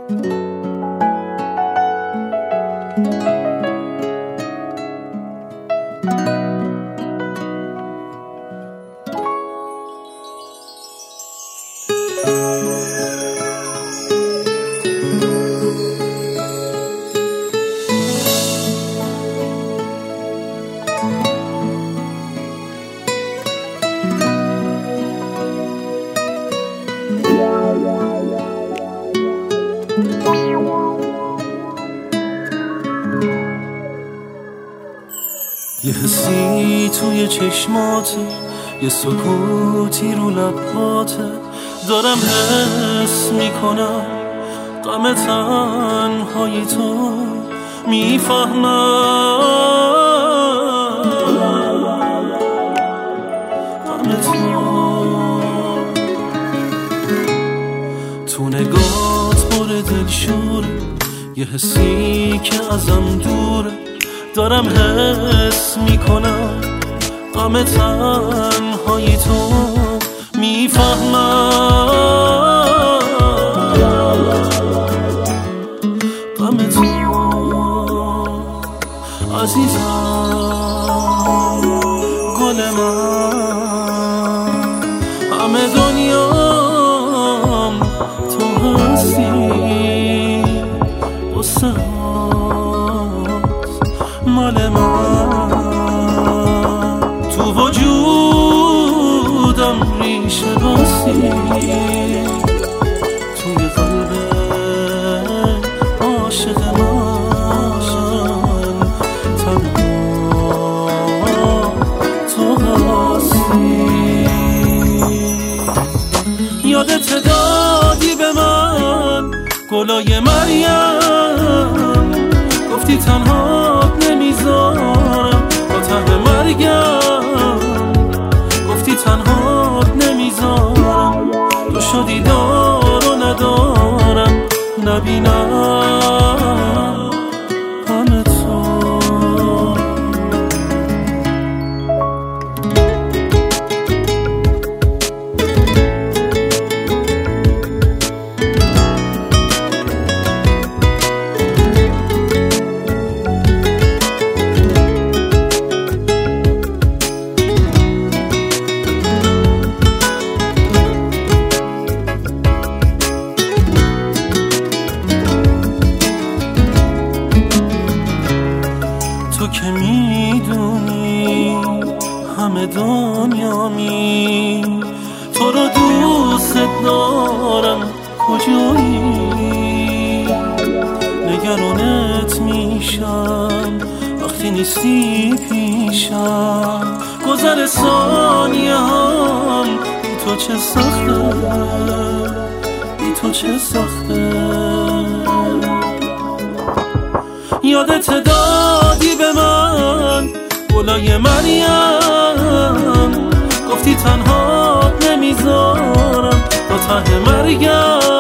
یه حسی توی چشماته، یه سکوتی رو لبهاته، دارم حس میکنم غم تنهایی تو، میفهمم غم تو نگات پر دلشوره، یه حسی که ازم دوره، دارم حس میکنم غم تنهایی تو، میفهمم غم تو عزیزم، گل من، همه دنیام تو هستی، قصه مال من، تو وجودم ریشه بستی، توی قلب عاشق من، تنها تو هستی. یادت دادی به من گلای مریم، گفتی تنها نمیذارم تا ته مرگم، گفتی تنها نمیذارم، تو شدی دار و ندارم، نبینم همه تو. تو که میدونی همه دنیامی، تو رو دوست دارم، کجایی؟ نگرانت میشم وقتی نیستی پیشم، گذر ثانیه هم بی تو چه سخته، بی تو چه سخته. یادت دادی به من گلای مریم، گفتی تنها نمیذارم تا ته مرگم،